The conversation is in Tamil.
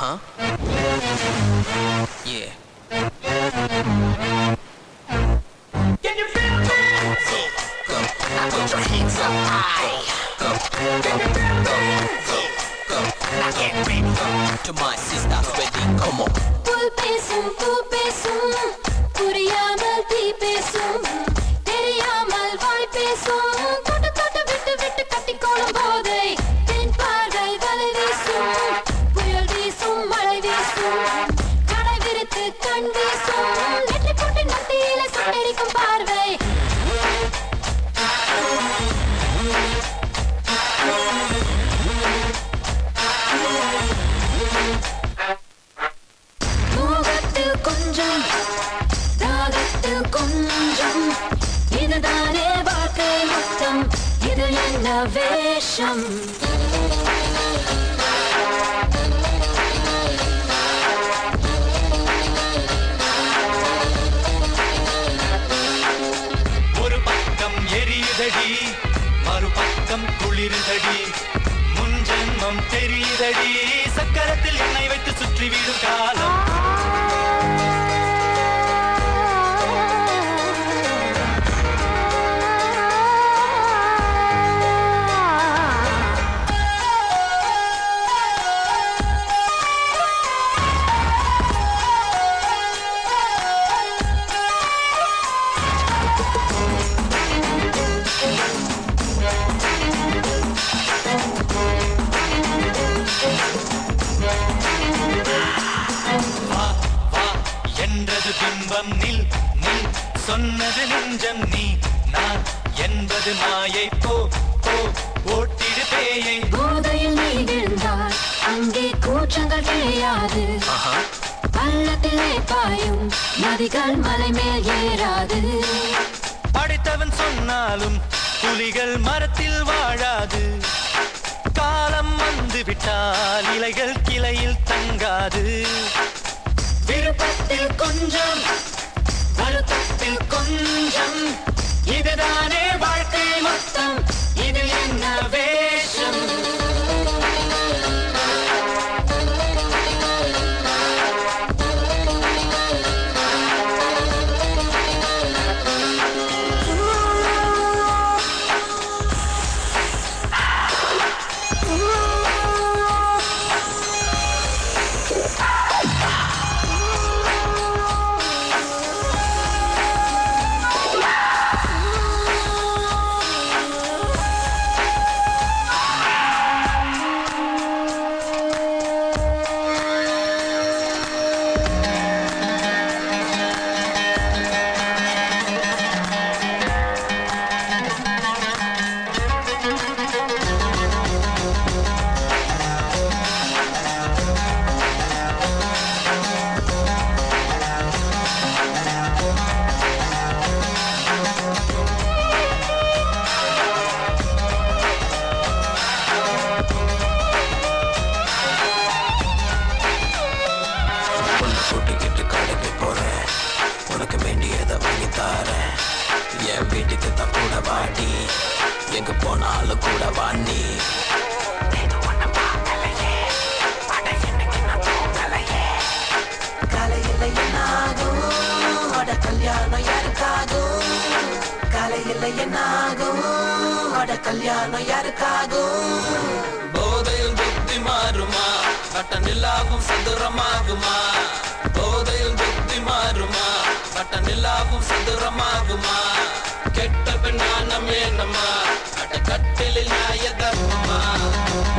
Yeah. Can you feel me? Go. Now put your hands up high. Go. Can you feel me? Go. Now get ready. To my sisters ready. Come on. புல் பேசும் பூ பேசும் புரியாமல் தீ பேசும் தெரியாமல் வாய் பேசும் தொட்டு தொட்டு விட்டு விட்டு கட்டிக்கொள்ளும் போதை தென் பார்வை வலை வீசும் புயல் வீசும் மழை வீசும் கடை விரித்து கண் வீசும் நெற்றி போட்டு நத்தியில சுட்டெரிக்கும் பார்வை மோகத்தில் கொஞ்சம் தாகத்தில் கொஞ்சம் இதுதானே வாழ்க்கை மொத்தம் இது என்ன வேஷம் ஒரு பக்கம் எரியுதடி மறுபக்கம் குளிருதடி முன் ஜென்மம் தெரியுதடி சக்கரத்தில் எண்ணெய் வைத்து சுற்றி வீடும் காலம் என்றது பிம்பம் நில் நில் சொன்னது நெஞ்சம் நீ நான் என்பது மாயை போ போ ஓட்டிடு பேயை போதையில் நீ விழுந்தால் அங்கே கூச்சங்கள் கிடையாது பள்ளத்திலே பாயும் நதிகள் மலை மேல் ஏறாது படித்தவன் சொன்னாலும் புலிகள் மரத்தில் வாழாது காலம் வந்து விட்டால் இலைகள் கிளையில் தங்காது விருப்பத்தில் கொஞ்சம் வருத்தத்தில் கொஞ்சம் இதுதானே வாழ்க்கை மொத்தம் இது என்ன வேஷம் என் வீட்டுக்கு தான் கூட வாடி எங்க போனாலும் கூட வாணி காலையில் என்னாகும் அட கல்யாணம் யாருக்காகும் காலையில் என்னாகும் அட கல்யாணம் யாருக்காகும் போதையில் புத்தி மாறுமா பட்ட நிலாவும் சதுரமாகுமா போதையில் புத்தி மாறுமா பட்ட நிலாவும் சதுரமாகுமா கெட்ட பெண்ணான மேனமா அட கட்டிலில் நியாய தர்மமா